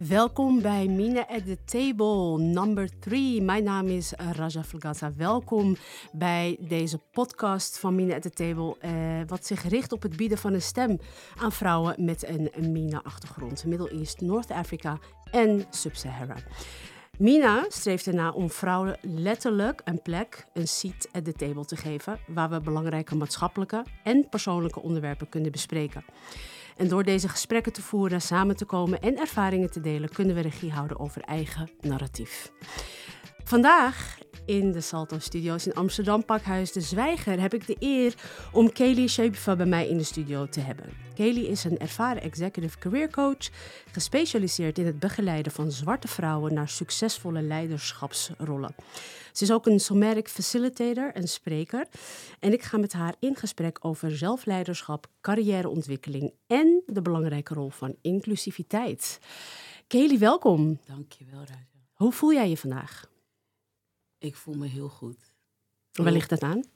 Welkom bij Mina at the Table, number 3. Mijn naam is Raja Flagata. Welkom bij deze podcast van Mina at the Table, wat zich richt op het bieden van een stem aan vrouwen met een MENA-achtergrond. Middle East, North Africa en Sub-Sahara. Mina streeft ernaar om vrouwen letterlijk een plek, een seat at the table te geven, waar we belangrijke maatschappelijke en persoonlijke onderwerpen kunnen bespreken. En door deze gesprekken te voeren, samen te komen en ervaringen te delen, kunnen we regie houden over eigen narratief. Vandaag in de Salto Studios in Amsterdam, Pakhuis de Zwijger, heb ik de eer om Kaylee Shabifa bij mij in de studio te hebben. Kaylee is een ervaren executive career coach, gespecialiseerd in het begeleiden van zwarte vrouwen naar succesvolle leiderschapsrollen. Ze is ook een somatic facilitator en spreker. En ik ga met haar in gesprek over zelfleiderschap, carrièreontwikkeling en de belangrijke rol van inclusiviteit. Kaylee, welkom. Dankjewel, Raja. Hoe voel jij je vandaag? Ik voel me heel goed. Waar ligt dat aan?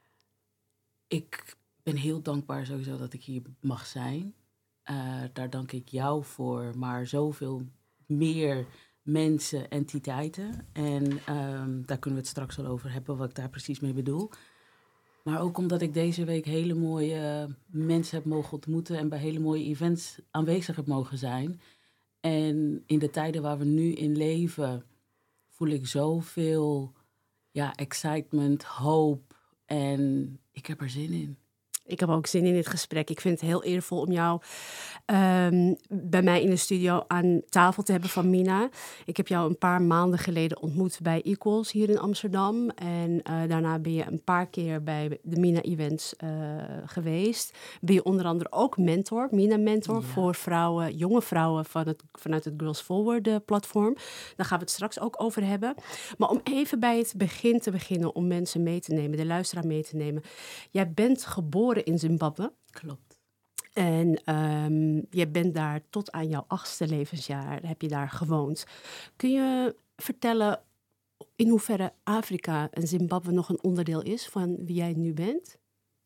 Ik ben heel dankbaar sowieso dat ik hier mag zijn. Daar dank ik jou voor, maar zoveel meer mensen, entiteiten. En daar kunnen we het straks wel over hebben, wat ik daar precies mee bedoel. Maar ook omdat ik deze week hele mooie mensen heb mogen ontmoeten en bij hele mooie events aanwezig heb mogen zijn. En in de tijden waar we nu in leven, voel ik zoveel excitement, hoop en ik heb er zin in. Ik heb ook zin in dit gesprek. Ik vind het heel eervol om jou bij mij in de studio aan tafel te hebben van Mina. Ik heb jou een paar maanden geleden ontmoet bij Equals hier in Amsterdam. En daarna ben je een paar keer bij de Mina-events geweest. Ben je onder andere ook mentor, Mina-mentor, voor vrouwen, jonge vrouwen vanuit het Girls Forward platform. Daar gaan we het straks ook over hebben. Maar om even bij het begin te beginnen, om mensen mee te nemen, de luisteraar mee te nemen. Jij bent geboren in Zimbabwe. Klopt. En je bent daar tot aan jouw 8e levensjaar, heb je daar gewoond. Kun je vertellen in hoeverre Afrika en Zimbabwe nog een onderdeel is van wie jij nu bent?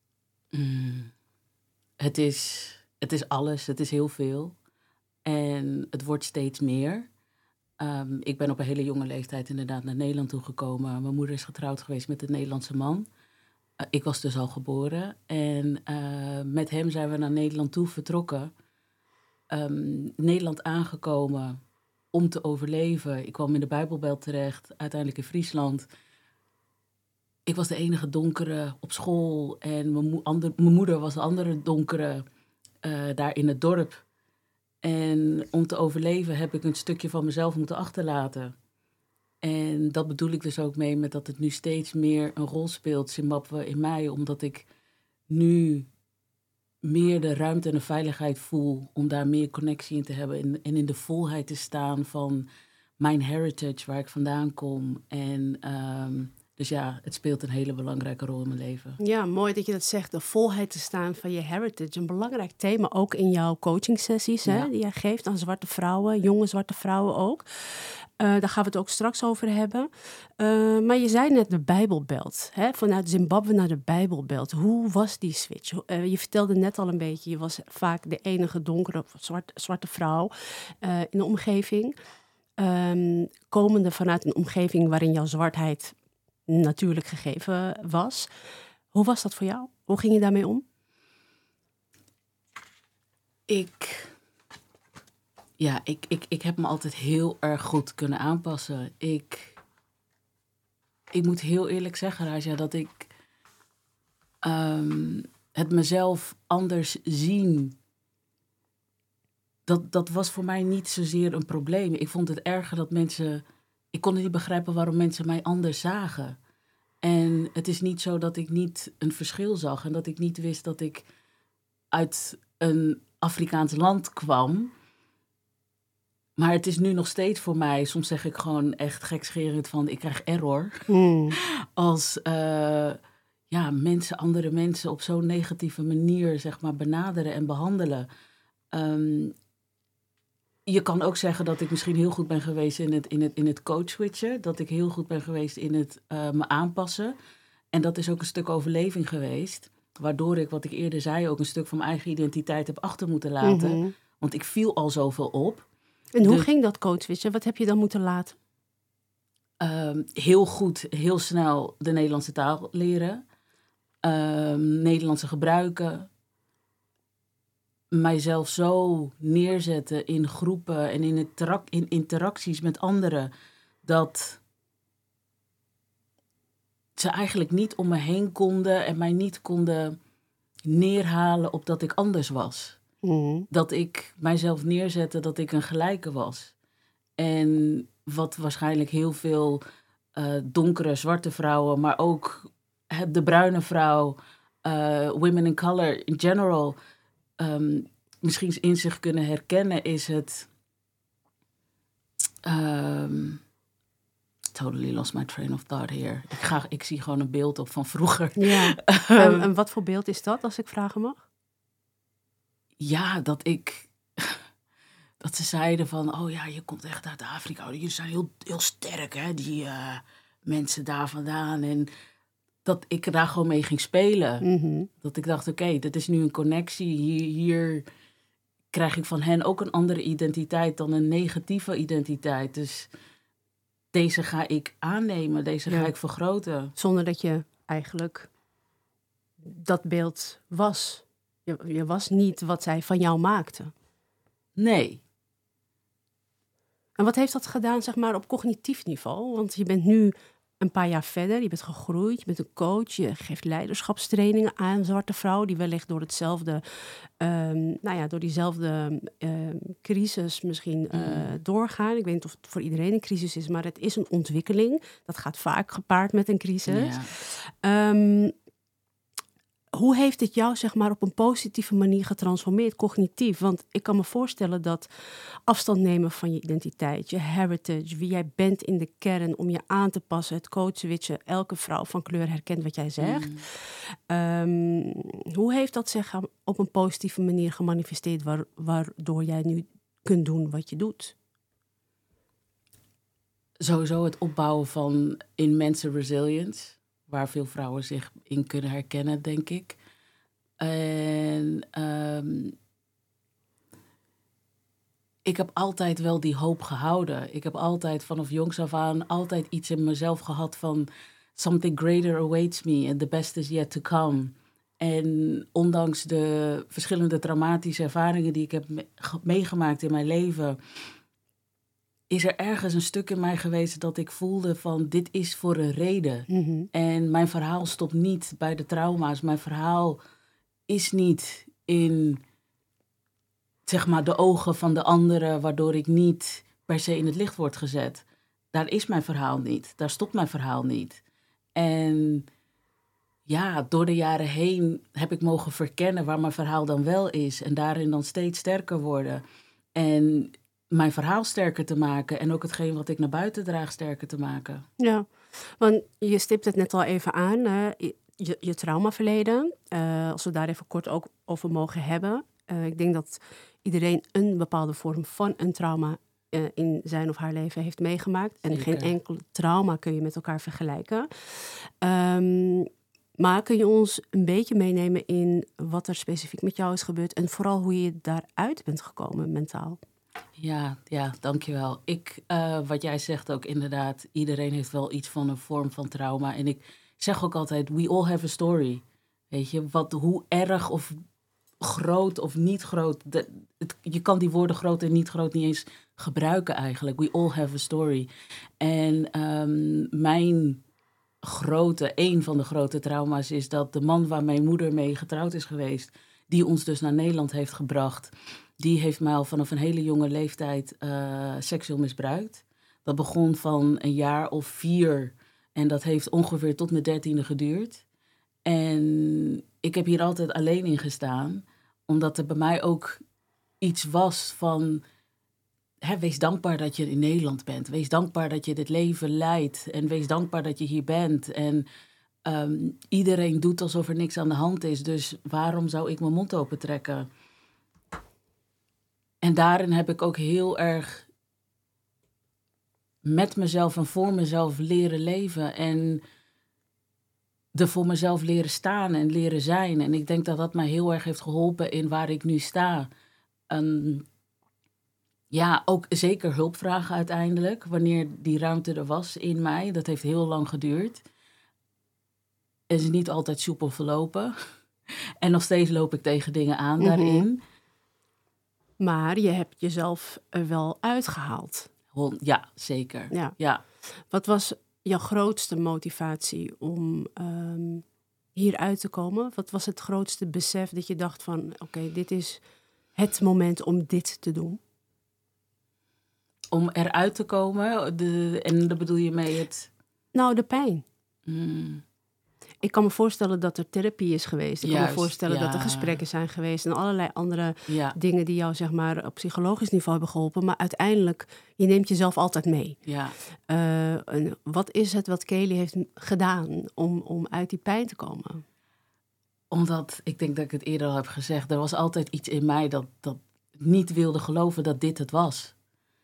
Het is alles, het is heel veel. En het wordt steeds meer. Ik ben op een hele jonge leeftijd inderdaad naar Nederland toegekomen. Mijn moeder is getrouwd geweest met een Nederlandse man. Ik was dus al geboren en met hem zijn we naar Nederland toe vertrokken. Nederland aangekomen om te overleven. Ik kwam in de Bijbelbelt terecht, uiteindelijk in Friesland. Ik was de enige donkere op school en mijn moeder was de andere donkere daar in het dorp. En om te overleven heb ik een stukje van mezelf moeten achterlaten. En dat bedoel ik dus ook mee met dat het nu steeds meer een rol speelt, Zimbabwe, in mij. Omdat ik nu meer de ruimte en de veiligheid voel om daar meer connectie in te hebben. En in de volheid te staan van mijn heritage, waar ik vandaan kom. En dus ja, het speelt een hele belangrijke rol in mijn leven. Ja, mooi dat je dat zegt. De volheid te staan van je heritage. Een belangrijk thema ook in jouw coachingsessies die jij geeft aan zwarte vrouwen, jonge zwarte vrouwen ook. Daar gaan we het ook straks over hebben. Maar je zei net de Bijbelbelt. Hè? Vanuit Zimbabwe naar de Bijbelbelt. Hoe was die switch? Je vertelde net al een beetje, je was vaak de enige donkere zwarte vrouw in de omgeving. Komende vanuit een omgeving waarin jouw zwartheid natuurlijk gegeven was. Hoe was dat voor jou? Hoe ging je daarmee om? Ik heb me altijd heel erg goed kunnen aanpassen. Ik moet heel eerlijk zeggen, Raja, dat ik het mezelf anders zien, dat was voor mij niet zozeer een probleem. Ik vond het erger dat mensen, ik kon niet begrijpen waarom mensen mij anders zagen. En het is niet zo dat ik niet een verschil zag en dat ik niet wist dat ik uit een Afrikaans land kwam. Maar het is nu nog steeds voor mij, soms zeg ik gewoon echt gekscherend van, ik krijg error. Als andere mensen op zo'n negatieve manier, zeg maar, benaderen en behandelen. Je kan ook zeggen dat ik misschien heel goed ben geweest in het coach-switchen. Dat ik heel goed ben geweest in het me aanpassen. En dat is ook een stuk overleving geweest. Waardoor ik, wat ik eerder zei, ook een stuk van mijn eigen identiteit heb achter moeten laten. Want ik viel al zoveel op. En hoe ging dat coachwitchen? Wat heb je dan moeten laten? Heel goed, heel snel de Nederlandse taal leren. Nederlandse gebruiken. Mijzelf zo neerzetten in groepen en in interacties met anderen, dat ze eigenlijk niet om me heen konden en mij niet konden neerhalen op dat ik anders was. Mm. Dat ik mijzelf neerzette dat ik een gelijke was. En wat waarschijnlijk heel veel donkere, zwarte vrouwen, maar ook de bruine vrouw, women in color in general, misschien in zich kunnen herkennen, is het... Totally lost my train of thought here. Ik zie gewoon een beeld op van vroeger. Ja. En wat voor beeld is dat, als ik vragen mag? Ja, dat ze zeiden van, oh ja, je komt echt uit Afrika. Jullie zijn heel, heel sterk, hè, die mensen daar vandaan. En dat ik daar gewoon mee ging spelen. Mm-hmm. Dat ik dacht, oké, dit is nu een connectie. Hier krijg ik van hen ook een andere identiteit dan een negatieve identiteit. Dus deze ga ik aannemen, deze ga ik vergroten. Zonder dat je eigenlijk dat beeld was. Je was niet wat zij van jou maakten. Nee. En wat heeft dat gedaan, zeg maar, op cognitief niveau? Want je bent nu een paar jaar verder, je bent gegroeid, je bent een coach, je geeft leiderschapstrainingen aan zwarte vrouwen die wellicht door hetzelfde, door diezelfde crisis misschien doorgaan. Ik weet niet of het voor iedereen een crisis is, maar het is een ontwikkeling. Dat gaat vaak gepaard met een crisis. Ja. Hoe heeft het jou, zeg maar, op een positieve manier getransformeerd, cognitief? Want ik kan me voorstellen dat afstand nemen van je identiteit, je heritage, wie jij bent in de kern, om je aan te passen, het coachwitchen, elke vrouw van kleur herkent wat jij zegt. Hoe heeft dat zich op een positieve manier gemanifesteerd, waardoor jij nu kunt doen wat je doet? Sowieso het opbouwen van immense resilience, waar veel vrouwen zich in kunnen herkennen, denk ik. En ik heb altijd wel die hoop gehouden. Ik heb altijd vanaf jongs af aan altijd iets in mezelf gehad van something greater awaits me and the best is yet to come. En ondanks de verschillende traumatische ervaringen die ik heb meegemaakt in mijn leven, is er ergens een stuk in mij geweest dat ik voelde van dit is voor een reden. Mm-hmm. En mijn verhaal stopt niet bij de trauma's. Mijn verhaal is niet in, zeg maar, de ogen van de anderen, waardoor ik niet per se in het licht word gezet. Daar is mijn verhaal niet. Daar stopt mijn verhaal niet. En ja, door de jaren heen heb ik mogen verkennen waar mijn verhaal dan wel is. En daarin dan steeds sterker worden. En mijn verhaal sterker te maken. En ook hetgeen wat ik naar buiten draag sterker te maken. Ja, want je stipt het net al even aan. Je traumaverleden. Als we daar even kort ook over mogen hebben. Ik denk dat iedereen een bepaalde vorm van een trauma in zijn of haar leven heeft meegemaakt. En Zeker. Geen enkel trauma kun je met elkaar vergelijken. Maar kun je ons een beetje meenemen in wat er specifiek met jou is gebeurd en vooral hoe je daaruit bent gekomen mentaal? Ja, dankjewel. Wat jij zegt ook inderdaad, iedereen heeft wel iets van een vorm van trauma. En ik zeg ook altijd, we all have a story. Weet je, hoe erg of groot of niet groot, je kan die woorden groot en niet groot niet eens gebruiken eigenlijk. We all have a story. En een van de grote trauma's is dat de man waar mijn moeder mee getrouwd is geweest, die ons dus naar Nederland heeft gebracht, die heeft mij al vanaf een hele jonge leeftijd seksueel misbruikt. Dat begon van een jaar of 4 en dat heeft ongeveer tot mijn 13e geduurd. En ik heb hier altijd alleen in gestaan, omdat er bij mij ook iets was van, wees dankbaar dat je in Nederland bent. Wees dankbaar dat je dit leven leidt. En wees dankbaar dat je hier bent. En iedereen doet alsof er niks aan de hand is. Dus waarom zou ik mijn mond open trekken? En daarin heb ik ook heel erg met mezelf en voor mezelf leren leven. En er voor mezelf leren staan en leren zijn. En ik denk dat dat mij heel erg heeft geholpen in waar ik nu sta. Ja, ook zeker hulp vragen uiteindelijk. Wanneer die ruimte er was in mij. Dat heeft heel lang geduurd. En is niet altijd soepel verlopen. En nog steeds loop ik tegen dingen aan daarin. Maar je hebt jezelf er wel uitgehaald. Ja, zeker. Ja. Wat was jouw grootste motivatie om hier uit te komen? Wat was het grootste besef dat je dacht van... oké, dit is het moment om dit te doen? Om eruit te komen? En daar bedoel je mee het... Nou, de pijn. Ik kan me voorstellen dat er therapie is geweest. Ik kan me voorstellen dat er gesprekken zijn geweest... en allerlei andere dingen die jou zeg maar op psychologisch niveau hebben geholpen. Maar uiteindelijk, je neemt jezelf altijd mee. Ja. Wat is het wat Kelly heeft gedaan om uit die pijn te komen? Omdat, ik denk dat ik het eerder al heb gezegd... er was altijd iets in mij dat niet wilde geloven dat dit het was.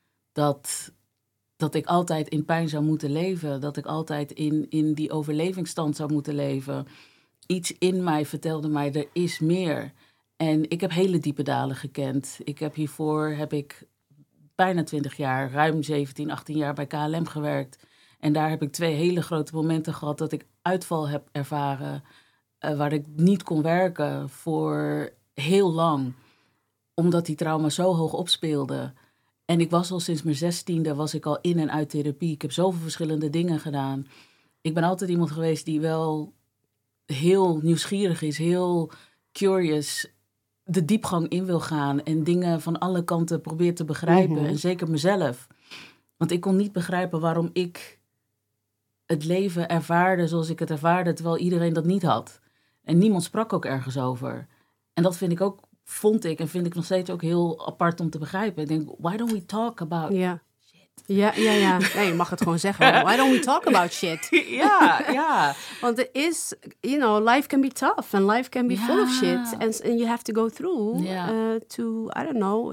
Dat ik altijd in pijn zou moeten leven. Dat ik altijd in die overlevingsstand zou moeten leven. Iets in mij vertelde mij, er is meer. En ik heb hele diepe dalen gekend. Hiervoor heb ik bijna 20 jaar, ruim 17, 18 jaar bij KLM gewerkt. En daar heb ik 2 hele grote momenten gehad dat ik uitval heb ervaren. Waar ik niet kon werken voor heel lang. Omdat die trauma zo hoog opspeelde. En ik was al sinds mijn 16e was ik al in en uit therapie. Ik heb zoveel verschillende dingen gedaan. Ik ben altijd iemand geweest die wel heel nieuwsgierig is, heel curious, de diepgang in wil gaan en dingen van alle kanten probeert te begrijpen. En zeker mezelf. Want ik kon niet begrijpen waarom ik het leven ervaarde zoals ik het ervaarde, terwijl iedereen dat niet had. En niemand sprak ook ergens over. En dat vond ik en vind ik nog steeds ook heel apart om te begrijpen. Ik denk, why don't we talk about shit? Ja. Nee, je mag het gewoon zeggen. Why don't we talk about shit? Ja. Want er is, life can be tough and life can be full of shit. And you have to go through to, I don't know,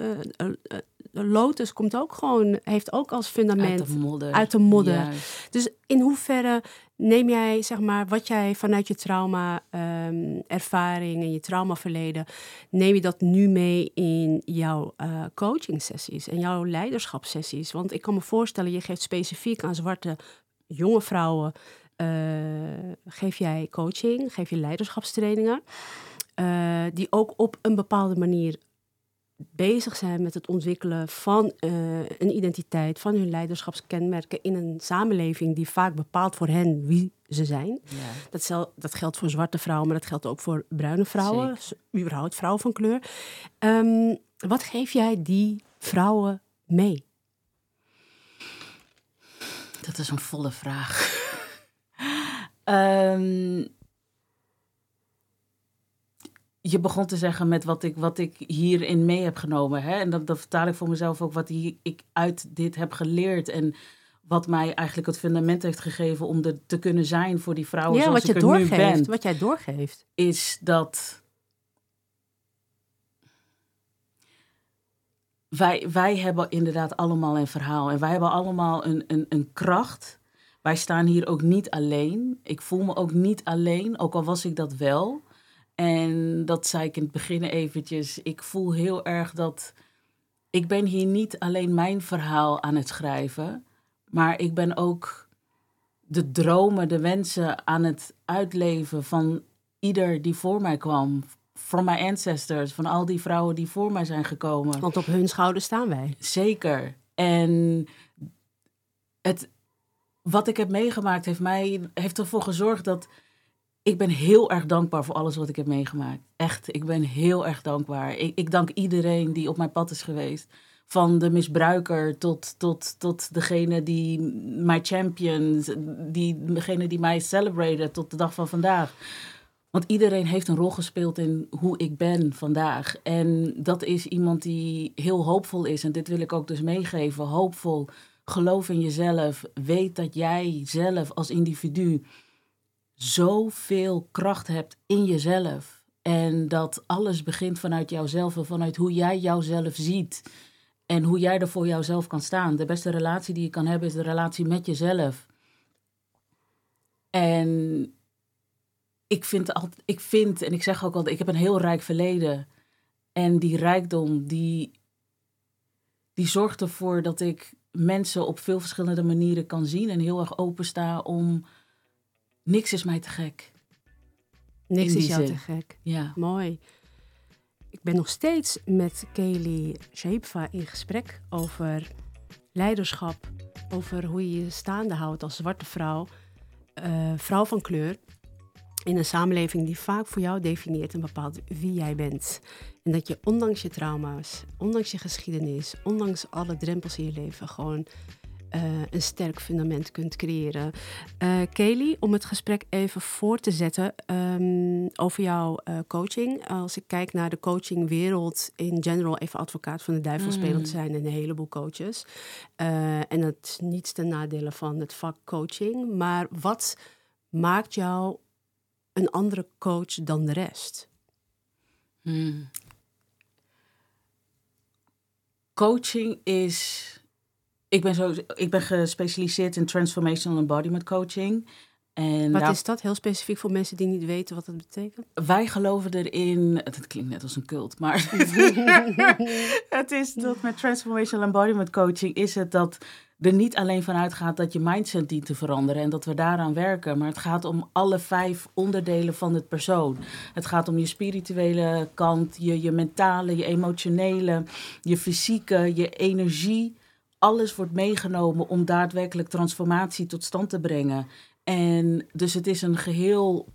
Lotus heeft ook als fundament uit de modder. Juist. Dus in hoeverre neem jij, zeg maar, wat jij vanuit je trauma-ervaring en je traumaverleden, neem je dat nu mee in jouw coaching-sessies en jouw leiderschapssessies? Want ik kan me voorstellen, je geeft specifiek aan zwarte jonge vrouwen, geef jij coaching, geef je leiderschapstrainingen, die ook op een bepaalde manier bezig zijn met het ontwikkelen van een identiteit, van hun leiderschapskenmerken in een samenleving die vaak bepaalt voor hen wie ze zijn. Ja. Dat geldt voor zwarte vrouwen, maar dat geldt ook voor bruine vrouwen, überhaupt vrouwen van kleur. Wat geef jij die vrouwen mee? Dat is een volle vraag. Je begon te zeggen met wat ik hierin mee heb genomen. Hè? En dat vertaal ik voor mezelf ook wat ik uit dit heb geleerd. En wat mij eigenlijk het fundament heeft gegeven om er te kunnen zijn voor die vrouwen zoals ik er nu ben. Wat jij doorgeeft. Is dat wij hebben inderdaad allemaal een verhaal. En wij hebben allemaal een kracht. Wij staan hier ook niet alleen. Ik voel me ook niet alleen, ook al was ik dat wel. En dat zei ik in het begin eventjes. Ik voel heel erg dat ik ben hier niet alleen mijn verhaal aan het schrijven. Maar ik ben ook de dromen, de wensen aan het uitleven van ieder die voor mij kwam. From my ancestors, van al die vrouwen die voor mij zijn gekomen. Want op hun schouders staan wij. Zeker. En wat ik heb meegemaakt heeft ervoor gezorgd dat ik ben heel erg dankbaar voor alles wat ik heb meegemaakt. Echt, ik ben heel erg dankbaar. Ik dank iedereen die op mijn pad is geweest. Van de misbruiker tot degene die mij champions, degene die mij celebrated tot de dag van vandaag. Want iedereen heeft een rol gespeeld in hoe ik ben vandaag. En dat is iemand die heel hoopvol is. En dit wil ik ook dus meegeven. Hoopvol, geloof in jezelf. Weet dat jij zelf als individu zoveel kracht hebt in jezelf. En dat alles begint vanuit jouzelf en vanuit hoe jij jouzelf ziet. En hoe jij er voor jouzelf kan staan. De beste relatie die je kan hebben is de relatie met jezelf. En ik vind, en ik zeg ook altijd, ik heb een heel rijk verleden. En die rijkdom, die die zorgt ervoor dat ik mensen op veel verschillende manieren kan zien en heel erg opensta om niks is mij te gek. Niks In is die jou zin. te gek. Ja. Mooi. Ik ben nog steeds met Kaylee Shaipva in gesprek over leiderschap, over hoe je je staande houdt als zwarte vrouw, vrouw van kleur, in een samenleving die vaak voor jou definieert en bepaalt wie jij bent. En dat je ondanks je trauma's, ondanks je geschiedenis, ondanks alle drempels in je leven gewoon een sterk fundament kunt creëren. Kaylee, om het gesprek even voor te zetten over jouw coaching. Als ik kijk naar de coachingwereld in general, even advocaat van de duivel spelen, want er zijn een heleboel coaches. En het is niets ten nadele van het vak coaching. Maar wat maakt jou een andere coach dan de rest? Coaching is... Ik ben gespecialiseerd in transformational embodiment coaching. En Wat is dat? Heel specifiek voor mensen die niet weten wat het betekent? Wij geloven erin... Het klinkt net als een cult, maar... Het is dat met transformational embodiment coaching is het dat er niet alleen vanuit gaat dat je mindset dient te veranderen en dat we daaraan werken, maar het gaat om alle 5 onderdelen van het persoon. Het gaat om je spirituele kant, je mentale, je emotionele, je fysieke, je energie. Alles wordt meegenomen om daadwerkelijk transformatie tot stand te brengen. En dus het is een geheel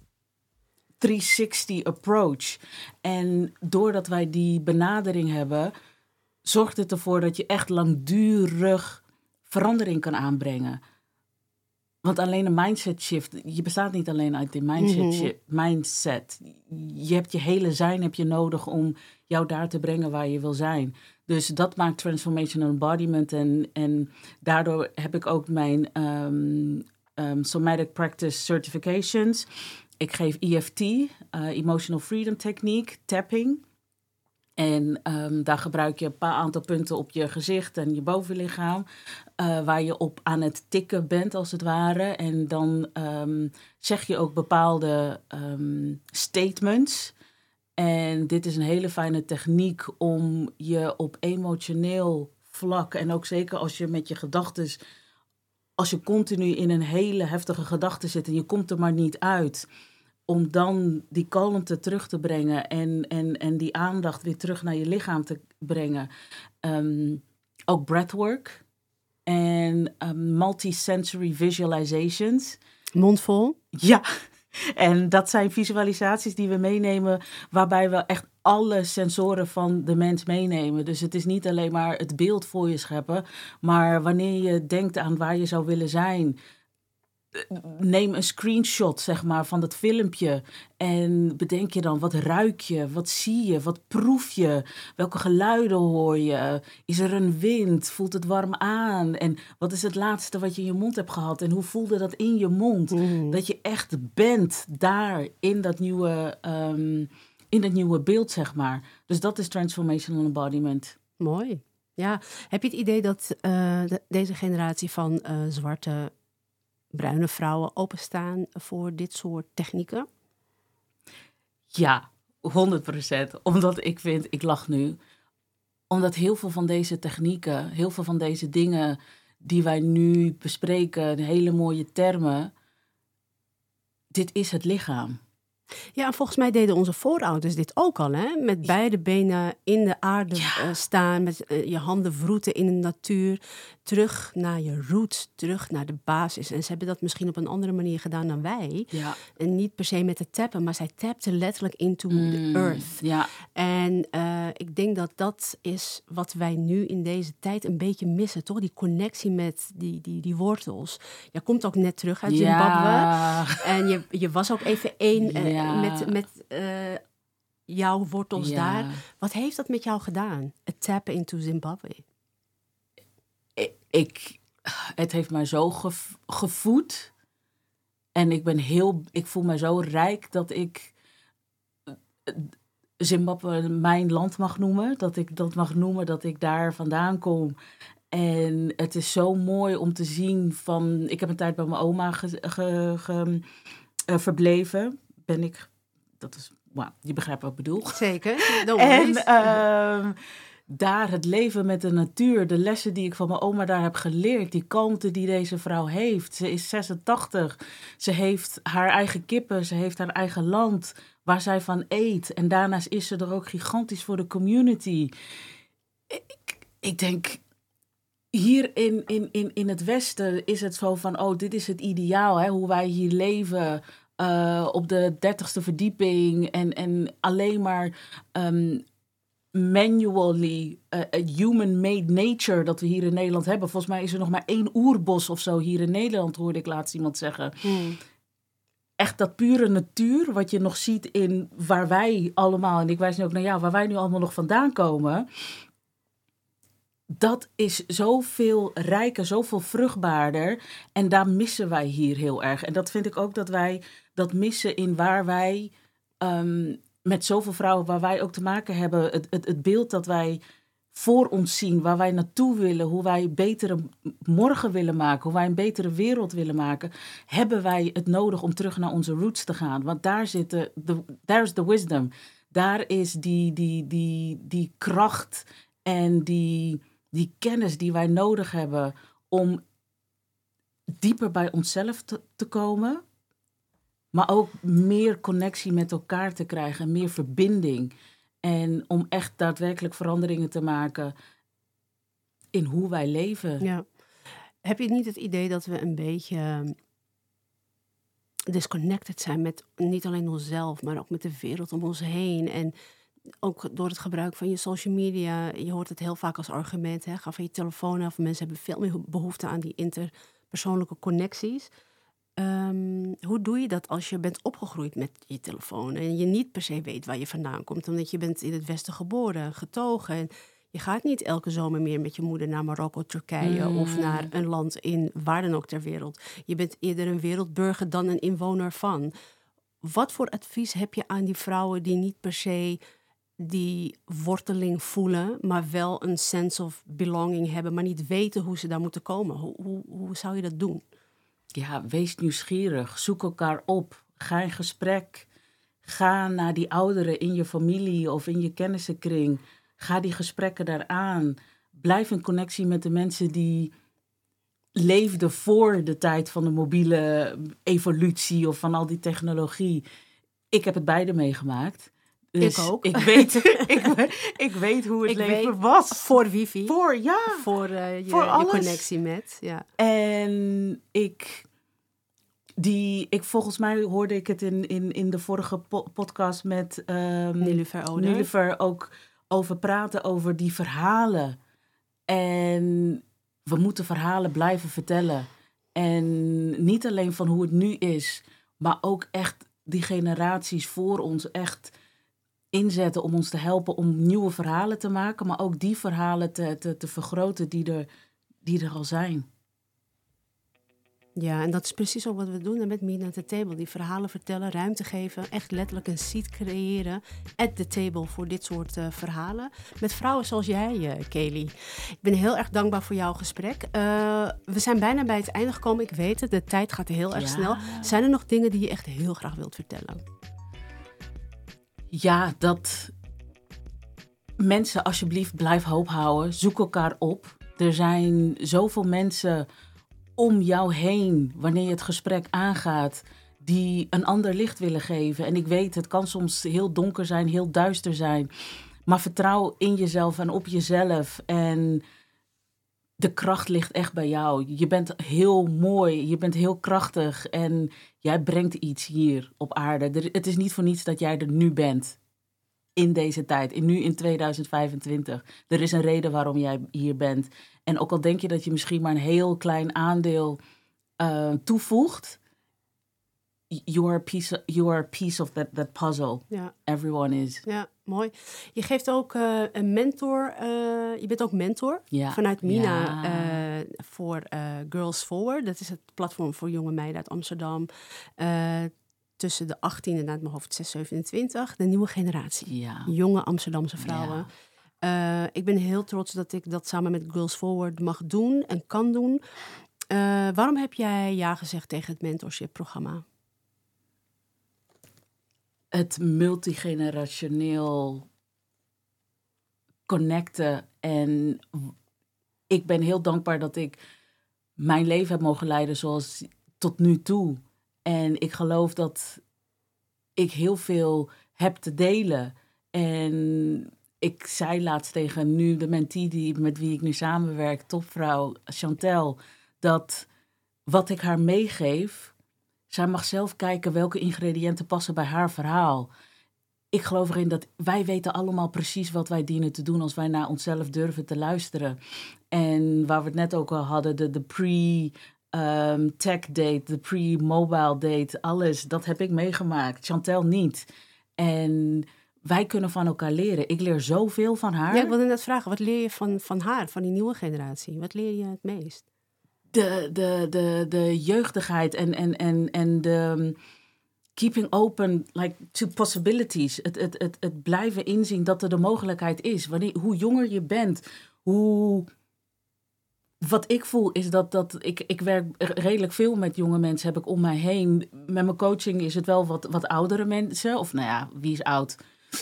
360 approach. En doordat wij die benadering hebben, zorgt het ervoor dat je echt langdurig verandering kan aanbrengen. Want alleen een mindset shift, je bestaat niet alleen uit die mindset. Je hebt je hele zijn heb je nodig om jou daar te brengen waar je wil zijn. Dus dat maakt transformational embodiment. En daardoor heb ik ook mijn somatic practice certifications. Ik geef EFT, Emotional Freedom Technique, tapping. En daar gebruik je een aantal punten op je gezicht en je bovenlichaam, waar je op aan het tikken bent als het ware. En dan zeg je ook bepaalde statements. En dit is een hele fijne techniek om je op emotioneel vlak, en ook zeker als je met je gedachtes, als je continu in een hele heftige gedachte zit en je komt er maar niet uit, om dan die kalmte terug te brengen en die aandacht weer terug naar je lichaam te brengen. Ook breathwork en multisensory visualizations. Mondvol? Ja, en dat zijn visualisaties die we meenemen, waarbij we echt alle sensoren van de mens meenemen. Dus het is niet alleen maar het beeld voor je scheppen, maar wanneer je denkt aan waar je zou willen zijn, neem een screenshot, zeg maar, van dat filmpje en bedenk je dan, wat ruik je, wat zie je, wat proef je, welke geluiden hoor je, is er een wind, voelt het warm aan en wat is het laatste wat je in je mond hebt gehad en hoe voelde dat in je mond, dat je echt bent daar in dat nieuwe beeld, zeg maar. Dus dat is transformational embodiment. Mooi. Ja, heb je het idee dat deze generatie van zwarte bruine vrouwen openstaan voor dit soort technieken? Ja, 100%. Omdat ik lach nu, omdat heel veel van deze technieken, heel veel van deze dingen die wij nu bespreken, de hele mooie termen, dit is het lichaam. Ja, en volgens mij deden onze voorouders dit ook al, hè? Met beide benen in de aarde staan, met je handen wroeten in de natuur, terug naar je roots, terug naar de basis. En ze hebben dat misschien op een andere manier gedaan dan wij. Ja. En niet per se met het tappen, maar zij tapten letterlijk into the earth. Ja. En ik denk dat dat is wat wij nu in deze tijd een beetje missen, toch? Die connectie met die wortels. Je komt ook net terug uit Zimbabwe. Ja. En je was ook even met jouw wortels daar. Wat heeft dat met jou gedaan? Het tappen into Zimbabwe. Het heeft mij zo gevoed. En ik voel me zo rijk dat ik Zimbabwe mijn land mag noemen. Dat ik dat mag noemen, dat ik daar vandaan kom. En het is zo mooi om te zien van... Ik heb een tijd bij mijn oma verbleven. Je begrijpt wat ik bedoel. Zeker. En daar het leven met de natuur, de lessen die ik van mijn oma daar heb geleerd, die kalmte die deze vrouw heeft. Ze is 86, ze heeft haar eigen kippen, ze heeft haar eigen land waar zij van eet. En daarnaast is ze er ook gigantisch voor de community. Ik denk, hier in het Westen is het zo van, dit is het ideaal, hè, hoe wij hier leven op de 30ste verdieping en alleen maar manually human-made nature dat we hier in Nederland hebben. Volgens mij is er nog maar 1 oerbos of zo hier in Nederland, hoorde ik laatst iemand zeggen. Echt dat pure natuur, wat je nog ziet in waar wij allemaal, en ik wijs nu ook naar jou, waar wij nu allemaal nog vandaan komen. Dat is zoveel rijker, zoveel vruchtbaarder. En daar missen wij hier heel erg. En dat vind ik ook dat wij dat missen in waar wij, met zoveel vrouwen, waar wij ook te maken hebben. Het beeld dat wij voor ons zien, waar wij naartoe willen, hoe wij betere morgen willen maken, hoe wij een betere wereld willen maken, hebben wij het nodig om terug naar onze roots te gaan. Want daar zit there's the wisdom. Daar is die kracht en die kennis die wij nodig hebben om dieper bij onszelf te komen, maar ook meer connectie met elkaar te krijgen, meer verbinding. En om echt daadwerkelijk veranderingen te maken in hoe wij leven. Ja. Heb je niet het idee dat we een beetje disconnected zijn met niet alleen onszelf, maar ook met de wereld om ons heen? En ook door het gebruik van je social media, je hoort het heel vaak als argument, hè? Ga van je telefoon af. Mensen hebben veel meer behoefte aan die interpersoonlijke connecties. Hoe doe je dat als je bent opgegroeid met je telefoon en je niet per se weet waar je vandaan komt, omdat je bent in het Westen geboren, getogen en je gaat niet elke zomer meer met je moeder naar Marokko, Turkije of naar een land in waar dan ook ter wereld. Je bent eerder een wereldburger dan een inwoner van. Wat voor advies heb je aan die vrouwen die niet per se die worteling voelen, maar wel een sense of belonging hebben, maar niet weten hoe ze daar moeten komen? Hoe zou je dat doen? Ja, wees nieuwsgierig. Zoek elkaar op. Ga in gesprek. Ga naar die ouderen in je familie of in je kennissenkring. Ga die gesprekken daar aan. Blijf in connectie met de mensen die leefden voor de tijd van de mobiele evolutie of van al die technologie. Ik heb het beide meegemaakt. Dus ik ook. Ik weet hoe het leven was. Voor wifi. Voor je connectie met. Ja. En volgens mij hoorde ik het in de vorige podcast met Nilufer ook over praten, over die verhalen. En we moeten verhalen blijven vertellen. En niet alleen van hoe het nu is, maar ook echt die generaties voor ons echt inzetten om ons te helpen om nieuwe verhalen te maken, maar ook die verhalen te vergroten die er al zijn. Ja, en dat is precies ook wat we doen met Mina at the Table. Die verhalen vertellen, ruimte geven, echt letterlijk een seat creëren at the table voor dit soort verhalen. Met vrouwen zoals jij, Kelly. Ik ben heel erg dankbaar voor jouw gesprek. We zijn bijna bij het einde gekomen. Ik weet het, de tijd gaat heel erg snel. Zijn er nog dingen die je echt heel graag wilt vertellen? Ja, dat mensen alsjeblieft blijf hoop houden. Zoek elkaar op. Er zijn zoveel mensen om jou heen, wanneer je het gesprek aangaat, die een ander licht willen geven. En ik weet, het kan soms heel donker zijn, heel duister zijn. Maar vertrouw in jezelf en op jezelf. En de kracht ligt echt bij jou. Je bent heel mooi, je bent heel krachtig en jij brengt iets hier op aarde. Het is niet voor niets dat jij er nu bent. In deze tijd, nu in 2025. Er is een reden waarom jij hier bent. En ook al denk je dat je misschien maar een heel klein aandeel toevoegt, you are a piece of that puzzle. Ja. Everyone is. Ja, mooi. Je geeft ook een mentor. Je bent ook mentor vanuit Mina voor Girls Forward. Dat is het platform voor jonge meiden uit Amsterdam. Tussen de 18 en uit mijn hoofd 27, de nieuwe generatie. Ja. Jonge Amsterdamse vrouwen. Ja. Ik ben heel trots dat ik dat samen met Girls Forward mag doen en kan doen. Waarom heb jij ja gezegd tegen het mentorship-programma? Het multigenerationeel connecten. En ik ben heel dankbaar dat ik mijn leven heb mogen leiden zoals tot nu toe. En ik geloof dat ik heel veel heb te delen. En ik zei laatst tegen nu de mentee met wie ik nu samenwerk, topvrouw Chantel, dat wat ik haar meegeef, zij mag zelf kijken welke ingrediënten passen bij haar verhaal. Ik geloof erin dat wij weten allemaal precies wat wij dienen te doen als wij naar onszelf durven te luisteren. En waar we het net ook al hadden, de pre-tech date, de pre-mobile date, alles, dat heb ik meegemaakt. Chantel niet. En wij kunnen van elkaar leren. Ik leer zoveel van haar. Ja, ik wilde net vragen, wat leer je van haar, van die nieuwe generatie? Wat leer je het meest? De jeugdigheid en de keeping open like, to possibilities. Het blijven inzien dat er de mogelijkheid is. Hoe jonger je bent, wat ik voel is dat ik werk redelijk veel met jonge mensen, heb ik om mij heen. Met mijn coaching is het wel wat oudere mensen. Of nou ja, wie is oud?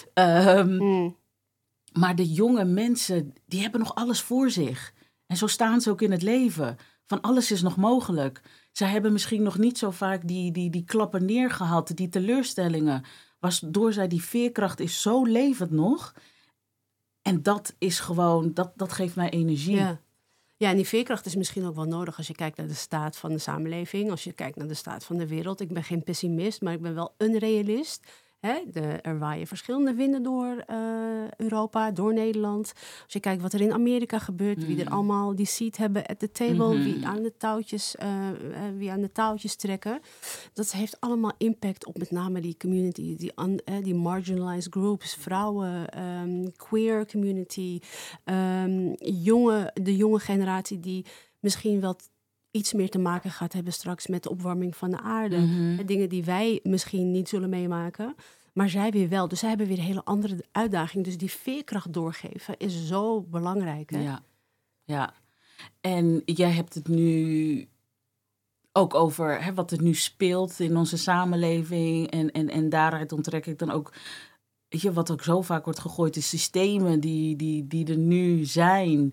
Maar de jonge mensen, die hebben nog alles voor zich. En zo staan ze ook in het leven. Van alles is nog mogelijk. Zij hebben misschien nog niet zo vaak die klappen neergehad, die teleurstellingen. Waardoor zij die veerkracht is zo levend nog. En dat is gewoon, dat geeft mij energie. Ja. Ja, en die veerkracht is misschien ook wel nodig als je kijkt naar de staat van de samenleving. Als je kijkt naar de staat van de wereld. Ik ben geen pessimist, maar ik ben wel een realist. Er waaien verschillende winden door Europa, door Nederland. Als je kijkt wat er in Amerika gebeurt, wie er allemaal die seat hebben at the table, wie aan de touwtjes trekken. Dat heeft allemaal impact op met name die community, die marginalized groups, vrouwen, queer community, de jonge generatie die misschien wel iets meer te maken gaat hebben straks met de opwarming van de aarde. Dingen die wij misschien niet zullen meemaken, maar zij weer wel. Dus zij hebben weer een hele andere uitdaging. Dus die veerkracht doorgeven is zo belangrijk. Hè? Ja. En jij hebt het nu ook over wat er nu speelt in onze samenleving. En daaruit onttrek ik dan ook, weet je, wat ook zo vaak wordt gegooid, de systemen die er nu zijn.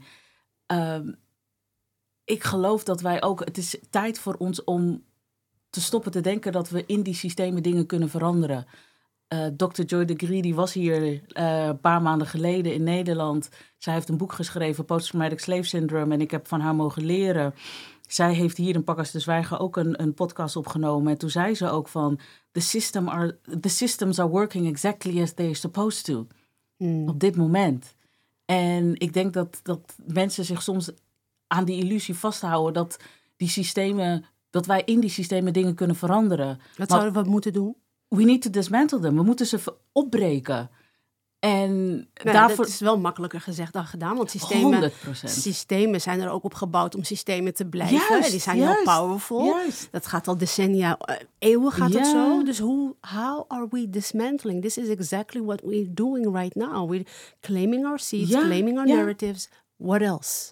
Ik geloof dat wij ook, het is tijd voor ons om te stoppen te denken dat we in die systemen dingen kunnen veranderen. Dr. Joy DeGruy, die was hier een paar maanden geleden in Nederland. Zij heeft een boek geschreven, Post-Traumatic Slave Syndrome, en ik heb van haar mogen leren. Zij heeft hier in Pakhuis de Zwijger ook een podcast opgenomen. En toen zei ze ook van, the systems are working exactly as they're supposed to. Op dit moment. En ik denk dat mensen zich soms aan die illusie vasthouden dat die systemen, dat wij in die systemen dingen kunnen veranderen. Wat zouden we moeten doen? We need to dismantle them. We moeten ze opbreken. En daarvoor, dat is wel makkelijker gezegd dan gedaan. Want 100%. Systemen zijn er ook op gebouwd om systemen te blijven. Juist, die zijn heel powerful. Juist. Dat gaat al decennia, eeuwen gaat het zo. Dus how are we dismantling? This is exactly what we're doing right now. We're claiming our seats, claiming our narratives. What else?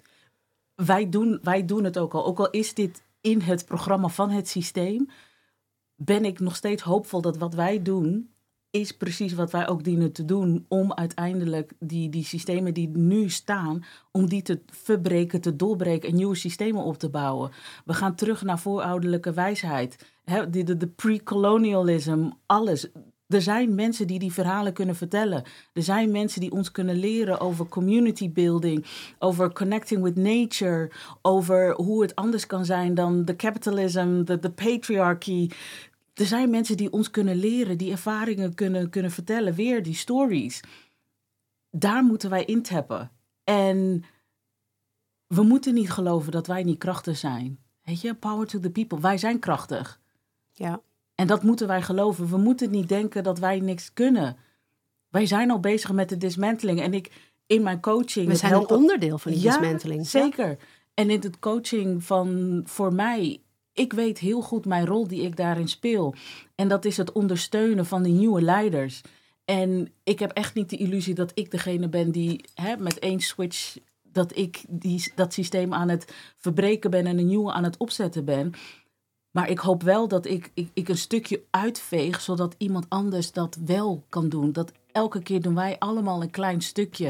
Wij doen het ook al. Ook al is dit in het programma van het systeem, ben ik nog steeds hoopvol dat wat wij doen is precies wat wij ook dienen te doen om uiteindelijk die systemen die nu staan, om die te verbreken, te doorbreken en nieuwe systemen op te bouwen. We gaan terug naar voorouderlijke wijsheid. De pre-colonialism, alles. Er zijn mensen die verhalen kunnen vertellen. Er zijn mensen die ons kunnen leren over community building, over connecting with nature, over hoe het anders kan zijn dan de capitalism, de patriarchy. Er zijn mensen die ons kunnen leren, die ervaringen kunnen vertellen, weer die stories. Daar moeten wij intappen. En we moeten niet geloven dat wij niet krachtig zijn. Weet je, power to the people. Wij zijn krachtig. Ja. En dat moeten wij geloven. We moeten niet denken dat wij niks kunnen. Wij zijn al bezig met de dismanteling. En ik in mijn coaching... We zijn een onderdeel van die dismanteling. Zeker. Ja. En in het coaching voor mij, ik weet heel goed mijn rol die ik daarin speel. En dat is het ondersteunen van die nieuwe leiders. En ik heb echt niet de illusie dat ik degene ben die met één switch, dat ik dat systeem aan het verbreken ben en een nieuwe aan het opzetten ben. Maar ik hoop wel dat ik een stukje uitveeg, zodat iemand anders dat wel kan doen. Dat elke keer doen wij allemaal een klein stukje.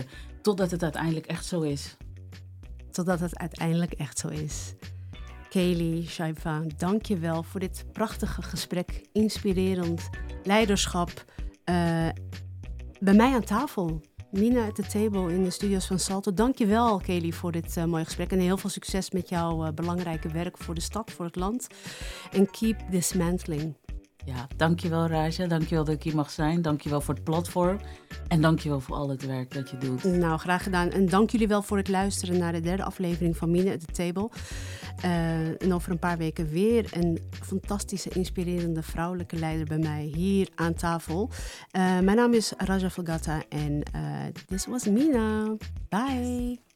Totdat het uiteindelijk echt zo is. Totdat het uiteindelijk echt zo is. Kaylee, Shaifa, dank je wel voor dit prachtige gesprek. Inspirerend leiderschap. Bij mij aan tafel. Mina at the table in de studios van Salto. Dank je wel, Kaylee, voor dit mooie gesprek. En heel veel succes met jouw belangrijke werk voor de stad, voor het land. En keep dismantling. Ja, dankjewel Raja. Dankjewel dat ik hier mag zijn. Dankjewel voor het platform. En dankjewel voor al het werk dat je doet. Nou, graag gedaan. En dank jullie wel voor het luisteren naar de 3e aflevering van Mina at the Table. En over een paar weken weer een fantastische, inspirerende vrouwelijke leider bij mij hier aan tafel. Mijn naam is Raja Falgata en this was Mina. Bye.